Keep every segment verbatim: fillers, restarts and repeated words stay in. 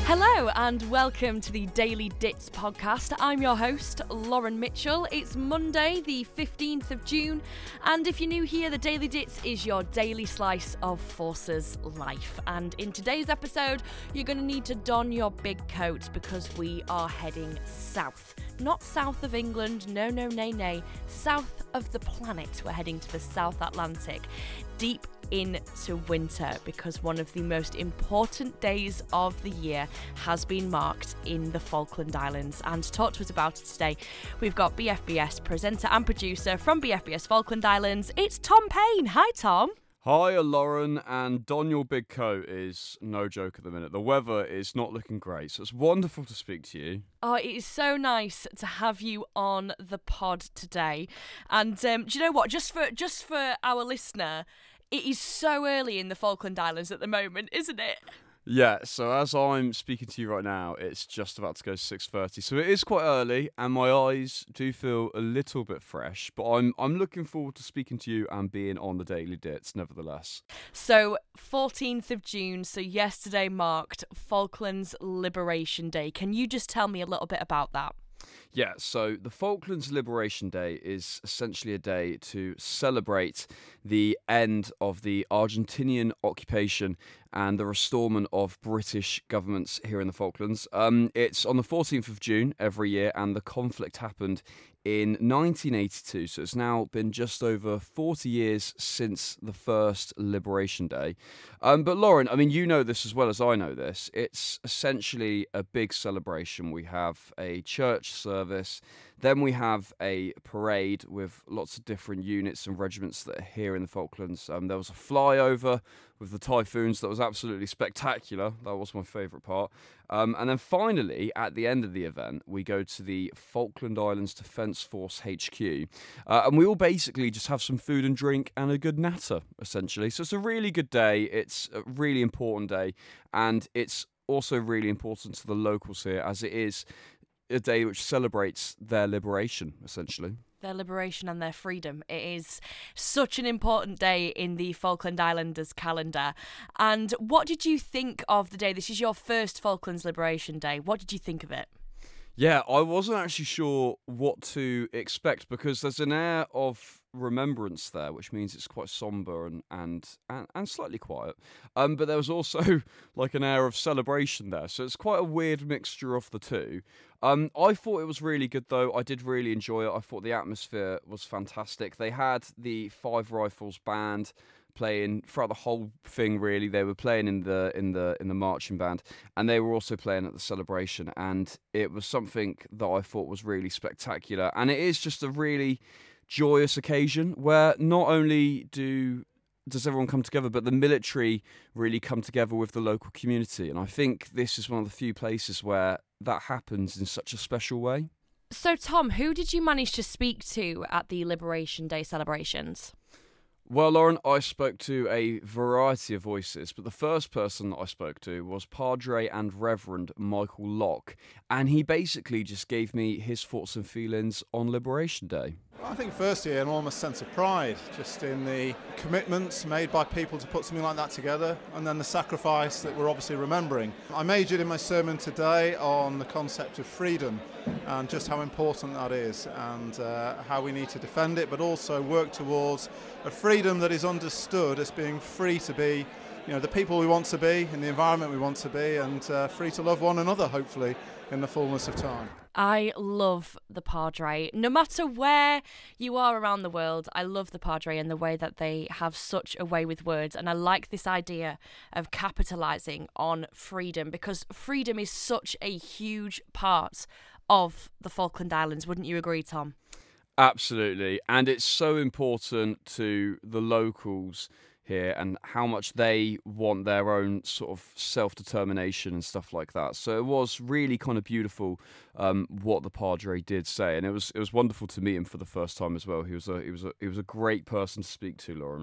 Hello and welcome to the Daily Dits podcast. I'm your host, Lauren Mitchell. It's Monday, the fifteenth of June, and if you're new here, the Daily Dits is your daily slice of Forces life. And in today's episode, you're going to need to don your big coat because we are heading south. Not south of England, no, no, nay, nay. South of the planet. We're heading to the South Atlantic, deep into winter, because one of the most important days of the year has been marked in the Falkland Islands. And to talk to us about it today, we've got B F B S presenter and producer from B F B S Falkland Islands. It's Tom Payne. Hi, Tom. Hi, Lauren, and don your big coat is no joke at the minute. The weather is not looking great, so it's wonderful to speak to you. Oh, it is so nice to have you on the pod today. And um, do you know what? Just for just for our listener, it is so early in the Falkland Islands at the moment, isn't it? Yeah, so as I'm speaking to you right now, it's just about to go six thirty. So it is quite early, and my eyes do feel a little bit fresh, but I'm I'm looking forward to speaking to you and being on the Daily Dits nevertheless. So fourteenth of June, so yesterday marked Falklands Liberation Day. Can you just tell me a little bit about that? Yeah, so the Falklands Liberation Day is essentially a day to celebrate the end of the Argentinian occupation and the restorement of British governments here in the Falklands. Um, it's on the fourteenth of June every year, and the conflict happened in nineteen eighty-two, so it's now been just over forty years since the first Liberation Day. Um, but Lauren, I mean, you know this as well as I know this. It's essentially a big celebration. We have a church service, then we have a parade with lots of different units and regiments that are here in the Falklands. Um, there was a flyover with the Typhoons that was absolutely spectacular. That was my favourite part. Um, and then finally, at the end of the event, we go to the Falkland Islands Defence Force H Q. Uh, and we all basically just have some food and drink and a good natter, essentially. So it's a really good day. It's a really important day. And it's also really important to the locals here, as it is a day which celebrates their liberation, essentially. Their liberation and their freedom. It is such an important day in the Falkland Islanders calendar. And what did you think of the day? This is your first Falklands Liberation Day. What did you think of it? Yeah, I wasn't actually sure what to expect, because there's an air of remembrance there, which means it's quite somber and and, and, and slightly quiet. Um, but there was also like an air of celebration there, so it's quite a weird mixture of the two. Um, I thought it was really good, though. I did really enjoy it. I thought the atmosphere was fantastic. They had the Five Rifles band playing throughout the whole thing. Really, they were playing in the in the in the marching band, and they were also playing at the celebration, and it was something that I thought was really spectacular. And it is just a really joyous occasion where not only do does everyone come together, but the military really come together with the local community. And I think this is one of the few places where that happens in such a special way. So, Tom, who did you manage to speak to at the Liberation Day celebrations? Well, Lauren, I spoke to a variety of voices, but the first person that I spoke to was Padre and Reverend Michael Locke, and he basically just gave me his thoughts and feelings on Liberation Day. I think firstly an enormous sense of pride just in the commitments made by people to put something like that together, and then the sacrifice that we're obviously remembering. I majored in my sermon today on the concept of freedom and just how important that is, and uh, how we need to defend it, but also work towards a freedom that is understood as being free to be, you know, the people we want to be, in the environment we want to be, and uh, free to love one another, hopefully, in the fullness of time. I love the Padre. No matter where you are around the world, I love the Padre and the way that they have such a way with words. And I like this idea of capitalising on freedom, because freedom is such a huge part of the Falkland Islands. Wouldn't you agree, Tom? Absolutely. And it's so important to the locals here and how much they want their own sort of self-determination and stuff like that. So it was really kind of beautiful um, what the Padre did say, and it was it was wonderful to meet him for the first time as well. He was a he was a he was a great person to speak to, Lauren.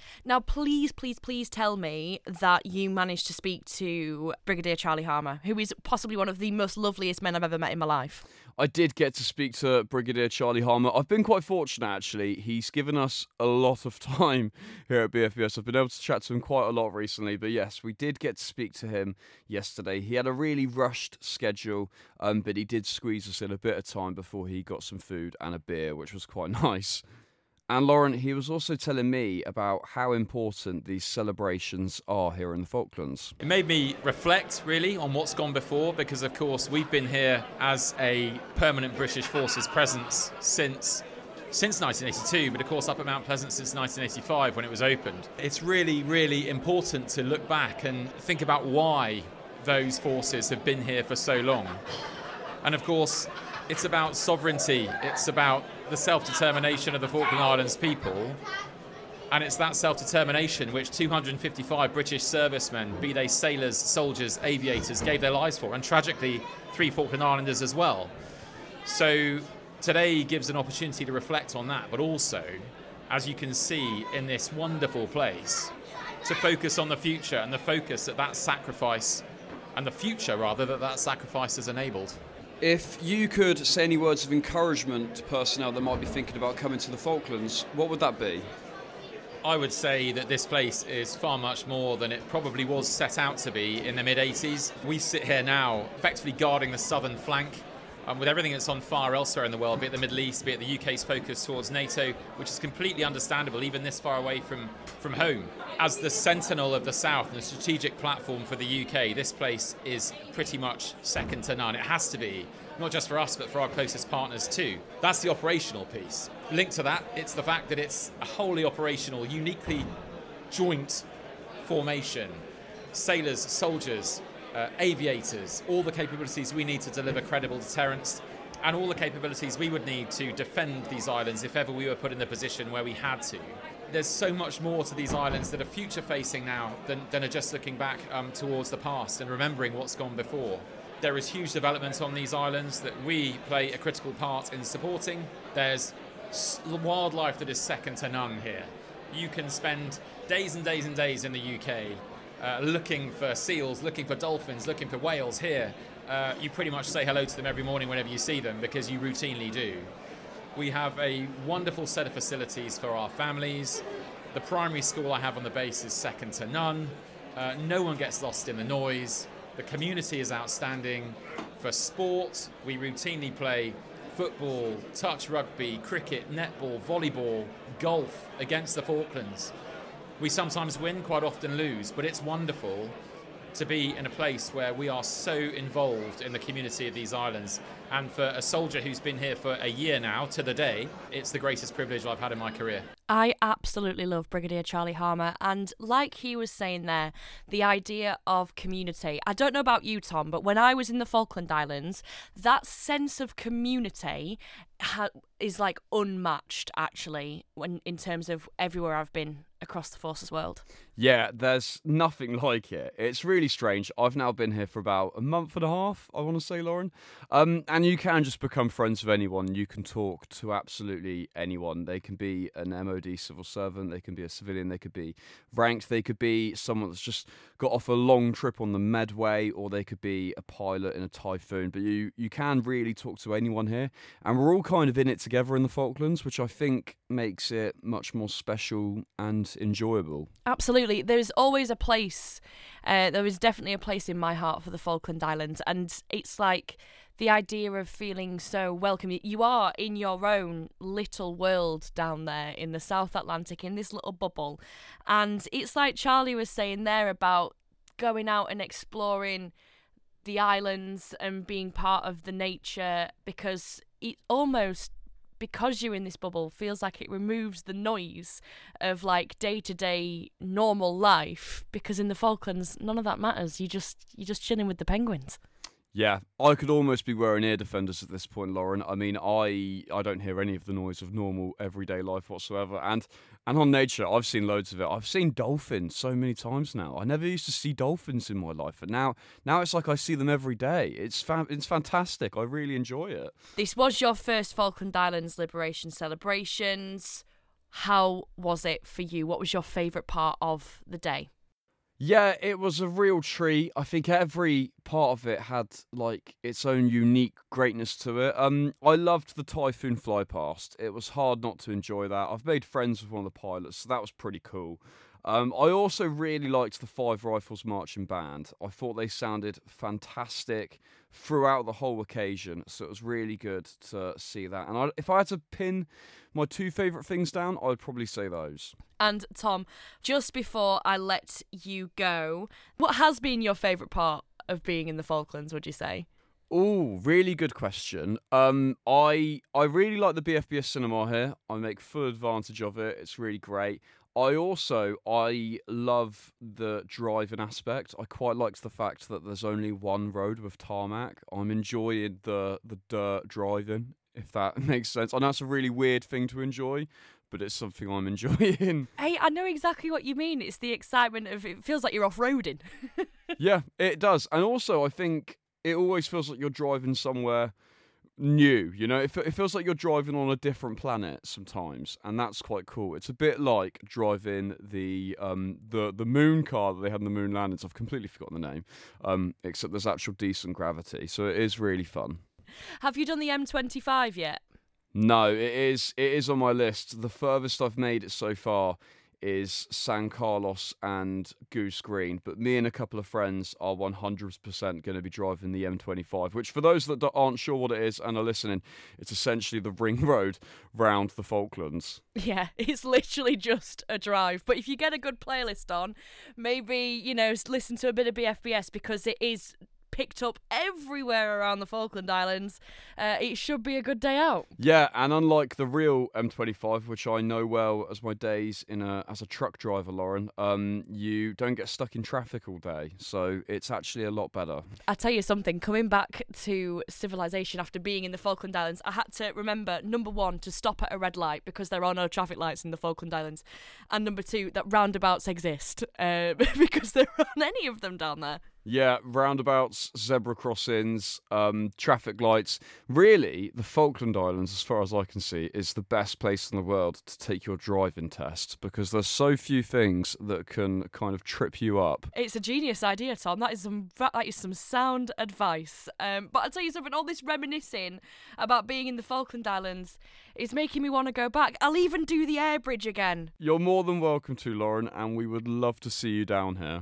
Now, please, please, please tell me that you managed to speak to Brigadier Charlie Harmer, who is possibly one of the most loveliest men I've ever met in my life. I did get to speak to Brigadier Charlie Harmer. I've been quite fortunate, actually. He's given us a lot of time here at B F B S. I've been able to chat to him quite a lot recently. But yes, we did get to speak to him yesterday. He had a really rushed schedule, um, but he did squeeze us in a bit of time before he got some food and a beer, which was quite nice. And Lauren, he was also telling me about how important these celebrations are here in the Falklands. It made me reflect, really, on what's gone before, because, of course, we've been here as a permanent British Forces presence since since nineteen eighty-two, but, of course, up at Mount Pleasant since nineteen eighty-five when it was opened. It's really, really important to look back and think about why those forces have been here for so long. And, of course, it's about sovereignty, it's about the self-determination of the Falkland Islands people, and it's that self-determination which two hundred fifty-five British servicemen, be they sailors, soldiers, aviators, gave their lives for, and tragically three Falkland Islanders as well. So today gives an opportunity to reflect on that, but also, as you can see in this wonderful place, to focus on the future and the focus that that sacrifice, and the future rather, that that sacrifice has enabled. If you could say any words of encouragement to personnel that might be thinking about coming to the Falklands, what would that be? I would say that this place is far much more than it probably was set out to be in the mid eighties. We sit here now effectively guarding the southern flank, um, with everything that's on fire elsewhere in the world, be it the Middle East, be it the U K's focus towards NATO, which is completely understandable even this far away from, from home. As the sentinel of the South and the strategic platform for the U K, this place is pretty much second to none. It has to be, not just for us, but for our closest partners too. That's the operational piece. Linked to that, it's the fact that it's a wholly operational, uniquely joint formation. Sailors, soldiers, uh, aviators, all the capabilities we need to deliver credible deterrence, and all the capabilities we would need to defend these islands if ever we were put in the position where we had to. There's so much more to these islands that are future-facing now than, than are just looking back um, towards the past and remembering what's gone before. There is huge development on these islands that we play a critical part in supporting. There's wildlife that is second to none here. You can spend days and days and days in the U K uh, looking for seals, looking for dolphins, looking for whales here. Uh, you pretty much say hello to them every morning whenever you see them, because you routinely do. We have a wonderful set of facilities for our families. The primary school I have on the base is second to none. Uh, no one gets lost in the noise. The community is outstanding. For sport, we routinely play football, touch rugby, cricket, netball, volleyball, golf against the Falklands. We sometimes win, quite often lose, but it's wonderful to be in a place where we are so involved in the community of these islands. And for a soldier who's been here for a year now, to the day, it's the greatest privilege I've had in my career. I absolutely love Brigadier Charlie Harmer, and like he was saying there, the idea of community. I don't know about you, Tom, but when I was in the Falkland Islands, that sense of community ha- is like unmatched, actually, when in terms of everywhere I've been across the Forces world. Yeah, there's nothing like it. It's really strange. I've now been here for about a month and a half, I want to say, Lauren. Um, and you can just become friends with anyone. You can talk to absolutely anyone. They can be an M O D civil servant, they can be a civilian, they could be ranked, they could be someone that's just got off a long trip on the Medway, or they could be a pilot in a Typhoon. But you, you can really talk to anyone here. And we're all kind of in it together in the Falklands, which I think makes it much more special and enjoyable. Absolutely. There's always a place, uh, there is definitely a place in my heart for the Falkland Islands, and it's like the idea of feeling so welcome. You are in your own little world down there in the South Atlantic, in this little bubble, and it's like Charlie was saying there about going out and exploring the islands and being part of the nature, because it almost, because you're in this bubble, feels like it removes the noise of like day-to-day normal life, because in the Falklands none of that matters. You just you're just chilling with the penguins. Yeah, I could almost be wearing ear defenders at this point, Lauren. I mean, I I don't hear any of the noise of normal everyday life whatsoever. And and on nature, I've seen loads of it. I've seen dolphins so many times now. I never used to see dolphins in my life, but now now it's like I see them every day. It's fa- it's fantastic. I really enjoy it. This was your first Falkland Islands Liberation celebrations. How was it for you? What was your favourite part of the day? Yeah, it was a real treat. I think every part of it had like its own unique greatness to it. Um, I loved the Typhoon fly past. It was hard not to enjoy that. I've made friends with one of the pilots, so that was pretty cool. Um, I also really liked the Five Rifles Marching Band. I thought they sounded fantastic throughout the whole occasion, so it was really good to see that. And I, if I had to pin my two favourite things down, I'd probably say those. And Tom, just before I let you go, what has been your favourite part of being in the Falklands, would you say? Oh, really good question. Um, I I really like the B F B S cinema here. I make full advantage of it. It's really great. I also, I love the driving aspect. I quite liked the fact that there's only one road with tarmac. I'm enjoying the, the dirt driving, if that makes sense. I know it's a really weird thing to enjoy, but it's something I'm enjoying. Hey, I know exactly what you mean. It's the excitement of, it feels like you're off-roading. Yeah, it does. And also, I think it always feels like you're driving somewhere new, you know, it, it feels like you're driving on a different planet sometimes, and that's quite cool. It's a bit like driving the um the the moon car that they had in the moon landings. I've completely forgotten the name, um except there's actual decent gravity, so it is really fun. Have you done the M twenty-five yet? No, it is it is on my list. The furthest I've made it so far is San Carlos and Goose Green, but me and a couple of friends are one hundred percent going to be driving the M twenty-five, which for those that aren't sure what it is and are listening, it's essentially the ring road round the Falklands. Yeah, it's literally just a drive, but if you get a good playlist on, maybe, you know, listen to a bit of B F B S, because it is picked up everywhere around the Falkland Islands. Uh, it should be a good day out. Yeah, and unlike the real M twenty-five, which I know well as my days in a as a truck driver, Lauren, um, you don't get stuck in traffic all day, so it's actually a lot better. I tell you something, coming back to civilization after being in the Falkland Islands, I had to remember, number one, to stop at a red light because there are no traffic lights in the Falkland Islands, and number two, that roundabouts exist uh, because there aren't any of them down there. Yeah, roundabouts, zebra crossings, um, traffic lights. Really, the Falkland Islands, as far as I can see, is the best place in the world to take your driving test, because there's so few things that can kind of trip you up. It's a genius idea, Tom. That is some that is some sound advice. Um, but I'll tell you something, all this reminiscing about being in the Falkland Islands is making me want to go back. I'll even do the air bridge again. You're more than welcome to, Lauren, and we would love to see you down here.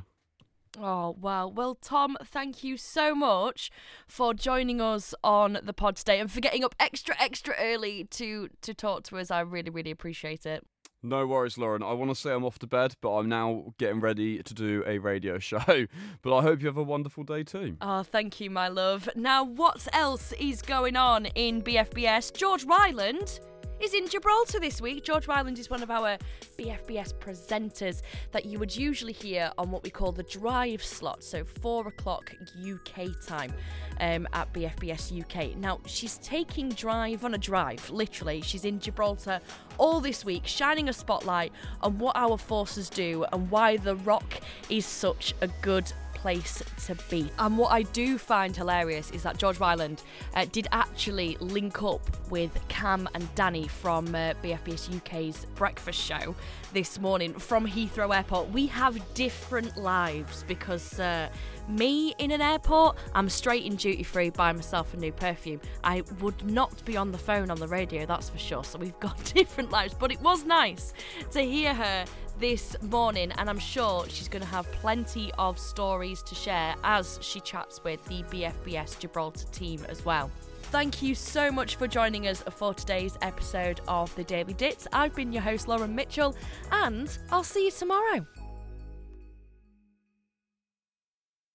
Oh, wow. Well, Tom, thank you so much for joining us on the pod today and for getting up extra, extra early to, to talk to us. I really, really appreciate it. No worries, Lauren. I want to say I'm off to bed, but I'm now getting ready to do a radio show. But I hope you have a wonderful day too. Oh, thank you, my love. Now, what else is going on in B F B S? George Ryland is in Gibraltar this week. George Ryland is one of our B F B S presenters that you would usually hear on what we call the drive slot, so four o'clock U K time um, at B F B S U K. Now, she's taking drive on a drive, literally. She's in Gibraltar all this week, shining a spotlight on what our forces do and why the Rock is such a good place to be. And what I do find hilarious is that George Ryland uh, did actually link up with Cam and Danny from uh, B F B S U K's breakfast show this morning from Heathrow Airport. We have different lives because uh, me in an airport, I'm straight in duty free, buy myself a new perfume. I would not be on the phone on the radio, that's for sure. So we've got different lives, but it was nice to hear her this morning, and I'm sure she's going to have plenty of stories to share as she chats with the B F B S Gibraltar team as well. Thank you so much for joining us for today's episode of The Daily Dits. I've been your host, Lauren Mitchell, and I'll see you tomorrow.